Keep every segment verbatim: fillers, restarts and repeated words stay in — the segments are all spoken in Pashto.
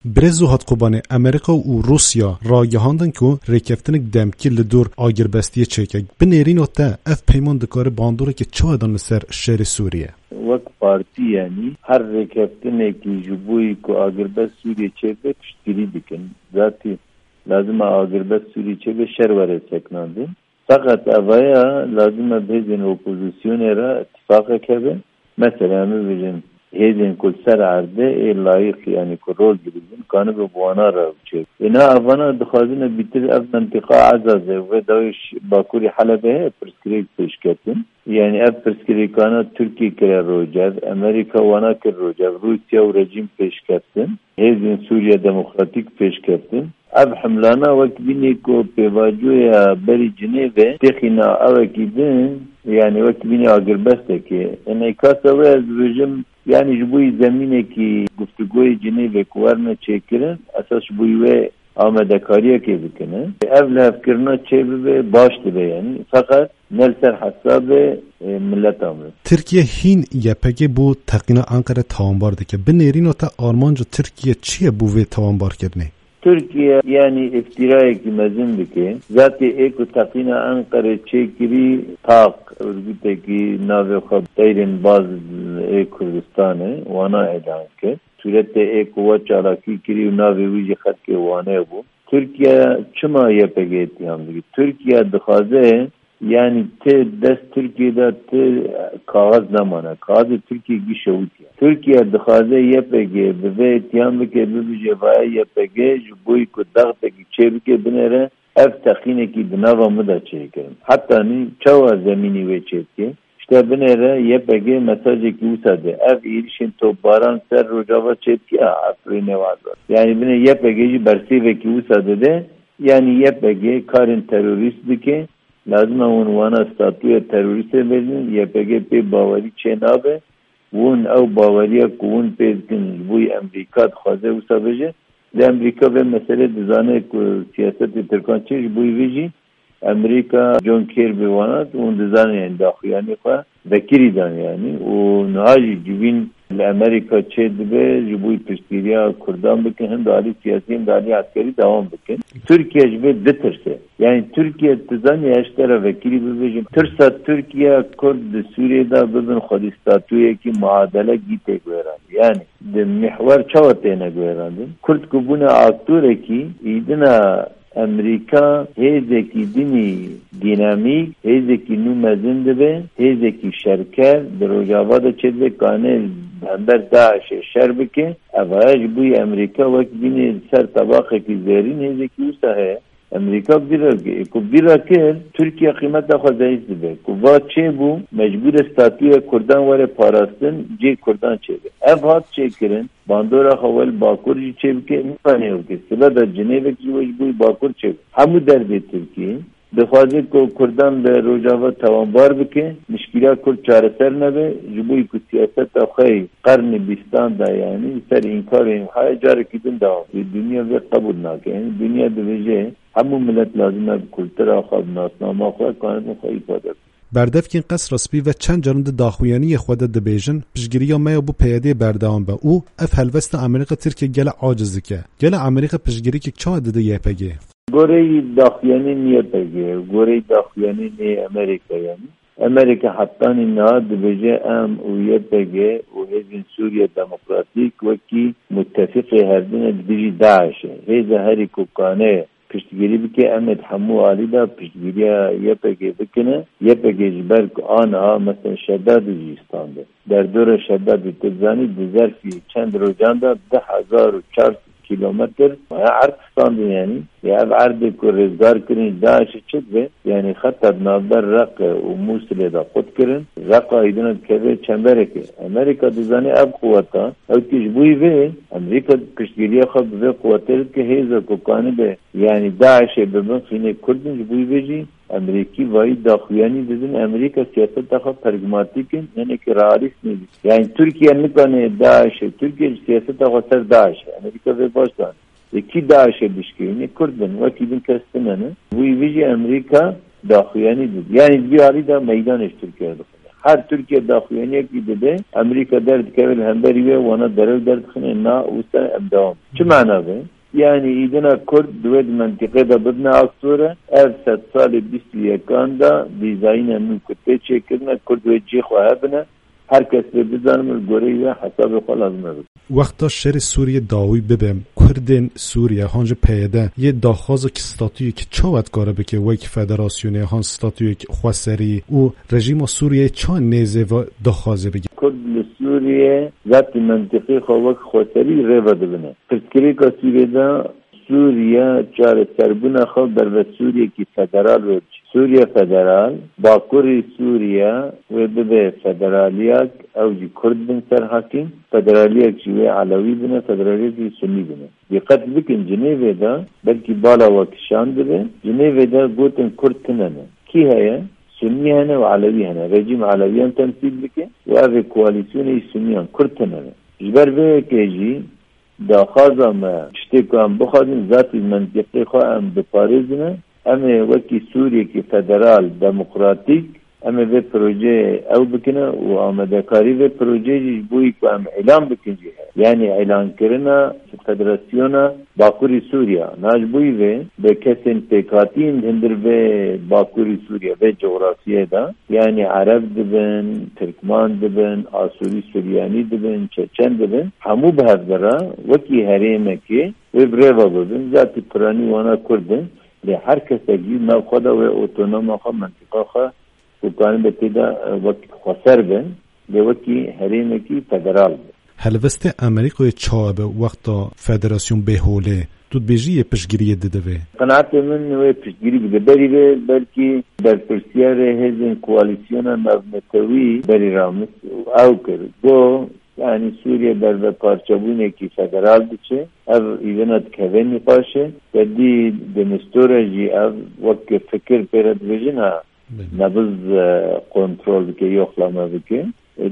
برزو هات قبانه امریکا و روسیا را گهاندن که ریکفتنک دمکی لدور آگربستی چکک بنیرین و تا اف پیمان دکار باندوره که چه دان سر شهر سوریه وقت پارتی یعنی هر ریکفتنکی جبوی که آگربست سوریه چه به پشتگیری بکن ذاتی لازم آگربست سوریه چه به شروره سکنانده فقط اوایا لازم بهزن اپوزیسیون را اتفاق کرده مثلا میبینیم هیزن کل سر عرضه ای لایق یعنی که رول گیریم کانه به بوانا را بچه اینا افانا دخوازن بیتر اف منطقه عزازه و دایش باکوری حلبه پرسکریک پیش کردن یعنی اف پرسکریکانا ترکی کرد روجد امریکا وانا کرد روجد روسیا و رژیم پیش کردن هیزن سوریا دموکراتیک پیش کردن اف حملانا وقت بینی که پیواجوی بری جنیوه تخینا اوکی دن یعنی وقت بینی آگربسته که انعکاسه و از رژیم یعنی جبوی زمینه که گفتگوی جنیوه کوارنه چه کرن اساس جبوی آمده کاریه که بکنه اول افکرنا چه ببه باش ببه یعنی فقط نلسر حساب ملت آمده ترکیه هین یپگه بو تقینا انقره تاوانبار ده که بنیرین و تا آرمانجا ترکیه چیه بوه تاوانبار کرنه؟ ترکیه یعنی افترایی که مزن بکه ذاتی ایکو تقینا انقره چه کری تاق ارگوته که ناوی خواب تیرین باز ای کردستانه وانا اعلان کرد صورت ایک و چالاکی کری و ناوی ویجی خط که وانه بو ترکیه چما یه پگه اتحام دیگه ترکیه دخوازه یعنی ته دست ترکیه دا ته کاغذ نمانه کاغذ ترکیه گی شوتیه ترکیه دخوازه یه پگه بوه اتحام بکه ببیجه وای یه پگه جبوی که دغته که چه بکه بنره اف تقینه که دناوا مده چه کرن حتی نی چوا زمینی وی چه که اشتا بنره یه پگه مساجه که اوساده اف ایرشین تو باران سر رجاوا چه که افری نوازد یعنی بنره یه پگه جی برسیوه که اوساده ده یعنی یه پگه کارن تروریست بکه لازم اون وانا استاتوی تروریست بدین یه پگه پی باوری چه نابه اون او باوریا که اون پی کن بوی امریکا خوازه اوسا بجه ده امریکا به مسئله دزانه که سیاست ترکان چیش بوی ویجی امریکا جون کیر بوانات اون دزانه یعنی داخویانی خواه بکری دانه یعنی و نهاجی جوین لامریکا چه دبه جبوی پشتیریا کردان بکن هم داری سیاسی هم داری عسکری دوام بکن ترکیه جبه دترسه یعنی ترکیه تزانی اشترا وکیلی ببیجیم ترسا ترکیه کرد سوریه دا ببین خود استاتویه که معادله گیته گویران یعنی ده محور چاوته نگویران کرد کبونه آکتوره که ایدنا امریکا هیزکی دینی دینامیک هیزکی نو مزنده به هیزکی شرکر در روجاوادا چه ده کانه بندر داعش شر بکه اوهاج بوی امریکا وقت بینی سر طباقه که زیرین هیزکی اوسا ہے امریکا بیرا که که بیرا که ترکیه قیمت دخواه زیست بے که واد چه بو مجبور استاتوی کردان وره پاراستن جه کردان چه بے اف هات چه کرن باندورا خوال باکور جی چه بکه میپانه ہو که سلا در جنیوه که وش بوی باکور چه بے همو در بے ترکیه دخوازه که کردان به روجاوا توانبار بکه مشکلات کرد چاره سر نبه جبوی که سیاست اخوی قرن بیستان دا یعنی سر اینکار این های جاره کدن دا دنیا به قبول ناکه یعنی دنیا دویجه همون ملت لازمه کلتر آخواب ناسنامه آخواه کانت خواهی پاده بردف که این قصر رسپی و چند جرند داخویانی خود دبیجن پشگیری یا میا بو پیاده بردوان به او اف هلوست امریکا ترکیه گل عاجزی که گل امریکا پشگیری که چه داده یه پگه گوره داخویانی نیه پگه گوره داخویانی نیه امریکا یعنی امریکا حتی نه دبیجه ام اویه پگه و هزین سوریا دموکراتیک وکی متفق هردین دبیجی داعشه هزه هری کوکانه پشتگیری بکه امت همو عالی دا پشتگیری یه پگه بکنه یه پگه جبر که آنها مثلا شداد جیستان ده در دور شداد تزانی دزرفی چند رو جان دا ده هزار و چارس کیلومتر عرقستان ده یعنی یا او عرض که رزگار کرن داعش چد به یعنی خط نابر رق و موسل دا خود کرن رق ایدون که چنبره که امریکا دزانی اب قوتا او تجبوی به امریکا کشگیری خواب به قوتا که هیزا ککانی به یعنی داعش ببن خینه کردن جبوی بجی امریکی وای داخویانی دزن امریکا سیاست داخل پرگماتیکن یعنی که رئالیست نیدی یعنی ترکیه نکنه داعش ترکیه سیاست داخل سر داعش امریکا به باش دان یکی داعش بشکی یعنی کردن وکی بین کستنه وی ویجی امریکا داخویانی دید یعنی بیاری دا میدانش ترکیه دخونه هر ترکیه داخویانی کی بده امریکا درد کول همبری و وانا درد درد خنه نا وستا ابدام چه معنا به yani idina Kurd duvet mentikada bidne aksura ev set sali bist yekan da dizayna mümkütte çekirne Kurd ve cihwa hebne herkes ve bizanımız göreyi ve hesabı kolazmır. وقتا شر سوریه داوی ببم کردن سوریه هانج پیدا یه داخواز که ستاتوی که چاوت کاره بکه ویک فدراسیونه هان ستاتوی که خواسری و رژیم سوریه چا نیزه و داخوازه بگه کرد سوریه ذات منطقی خواهد خواسری ریوه دبنه پرسکری که سوریه دا سوریه چاره سربونه خواه بر و سوریه که فدرال و سوریه فدرال باکوری سوریه و ببه فدرالیاک او جی کرد بن سر حاکم فدرالیاک جوی علوی بنه فدرالیاک جوی سنی بنه دقت بکن جنیوه دا بلکی بالا وکشان بده جنیوه دا گوتن کرد تننه کی هیا؟ سنی هنه و علوی هنه رژیم علویان تمثیل بکن و اوه کوالیسیون سنیان کرد تننه جبر به که جی دا خوازم چشتی که هم بخوادن ذاتی منطقی خواه هم بپارزنه اما وکی سوریه که فدرال دموکراتیک اما به پروژه او بکنه و آمده کاری به پروژه بویی که هم اعلام بکنجی یعنی اعلان کرنا فدراسیون باکوری سوریا ناج بویی به کسین پیکاتین هندر به باکوری سوریا به جغرافیه دا یعنی عرب دبن ترکمان دبن آسوری سوریانی دبن چچن دبن همو به هفدره وکی حریمه که و بریوه ببن ذاتی پرانی وانا کردن لی هر کس اگی نو خدا و اوتونوم خواه منطقه خواه و کانی بتیدا وکی خسر بن لی وکی حریمه کی فدرال بن هلوست امریکای چاوه وقتا فدراسیون بهوله دود بیجی پشگیری دده قناعت من و پشگیری بده بری به بلکی در پرسیار هزین کوالیسیون مبنتوی بری رامس او کرد دو yani Suriye berbe parçabune ki federal biçe ev ivenat keveni paşe ve di demistorajı ev vakke fikir peret vejina nabız kontrol bike yoklama bike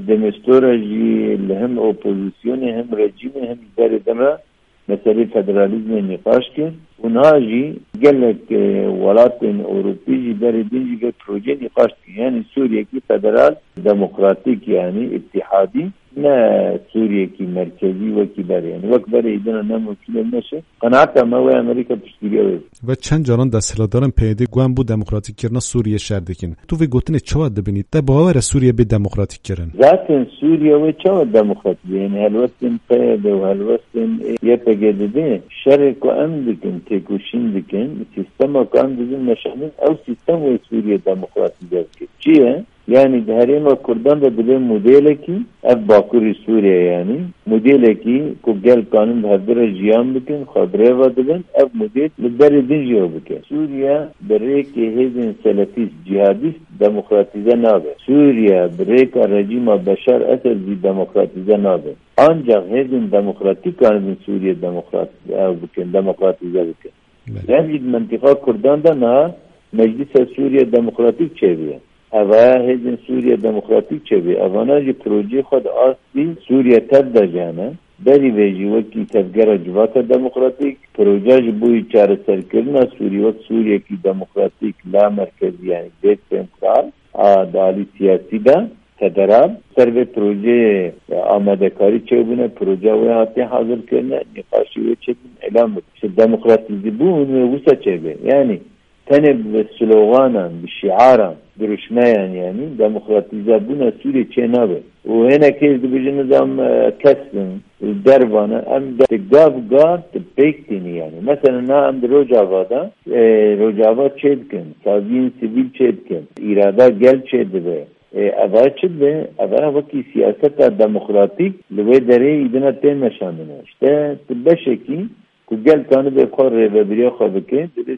demistorajı hem opozisyonu hem rejimi hem deredeme mesele federalizme nikaş ki unajı gelek velatın Avrupici deredinci ve proje nikaş ki yani Suriye ki federal demokratik yani ittihadi نه سوریه کی مرکزی و کی بر یعنی وقت برای ایدن نممکن نشه قناعت ما و امریکا پشتگیری و چند جاران دستهلادارن پیاده گوان بو دموکراتیک کردن سوریه شردکین تو و گوتن چواد ببینید ده باور سوریه به دموکراتیک کردن ذاتن سوریه و چواد دموکراتیک یعنی هلوستن پیاده و هلوستن یه پگیده شرک و ام دکن تکوشین دکن سیستم و کام دکن نشانه او سیستم و سوریه دموکراتیک دکن چیه؟ yani Harema Kurdan da bile modeli ki ev Bakuri Suriye yani modeli ki ko gel kanun hadra jiyam bikin khadreva dilen ev model lidar dinjiyo bikin Suriye bereke hezin selefist cihadist demokratize nabe Suriye bereke rejima Beşar Esed bir demokratize nabe ancak hezin demokratik kanun Suriye demokrat ev bikin demokratize bikin yani mentika Kurdan da na Meclis Suriye demokratik çeviriyor اوا هزین سوریه دموکراتیک چوی اوانا جی پروژه خود آستی سوریه تب دا جانه بری ویجی وکی تفگر جوات دموکراتیک پروژه جی بوی چاره سرکرنا سوریه وقت سوریه کی دموکراتیک لا مرکزی یعنی بیت سنترال دالی سیاسی دا فدرال سر به پروژه آماده کاری چوبونه پروژه وی حتی حاضر کرنه نقاشی وی چکن اعلام بده دموکراتیزی بون و وسا چوبه یعنی تنه بسلوغانا بشعارا برشماyan yani demokratize buna Suriye çenabe o hene kez de nizam kesbin dervana hem de gav gav bektini yani mesela na am Rojava'da Rojava çedkin savin sivil çedkin irada gel çedbe avaçid ve avara vaki siyaseta demokratik ve dere idina temeşandına işte beşeki Kugel kanı be korre ve biriye xabike de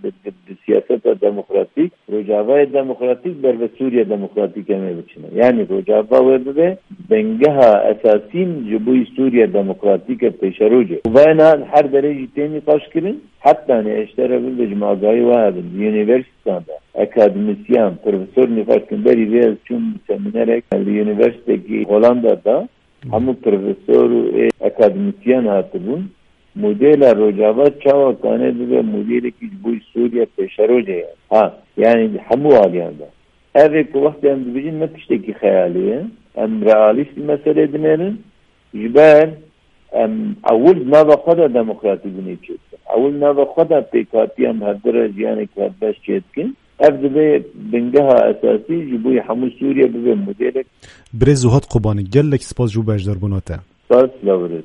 siyaseta demokratik Rojava demokratik ber ve Suriye demokratik eme biçine yani Rojava ve de bengaha esasin jibuy Suriye demokratik peşeroje vayna her derece teni kaşkirin hatta ne eştere bil cemaatayı var üniversitede akademisyen profesör nifakın beri ve tüm seminerek üniversitedeki Hollanda'da hamu profesör akademisyen hatırın model Rojava çava kane de modeli ki bu Suriye peşeroje ha yani hamu aliyanda اوه که وقتی هم ببینیم نتیشته که خیالیه ام رئالیست مسئله دنیرن جبال ام اول نوا خدا دموکراتی بینید شد اول نوا خدا پیکاتی هم هر درجه یعنی که هر بس شد کن افضل به بنگاه اساسی جبوی همون سوریا ببین مدیرک برای زهاد قبانی گلک سپاس جو بجدار بوناته سپاس لورد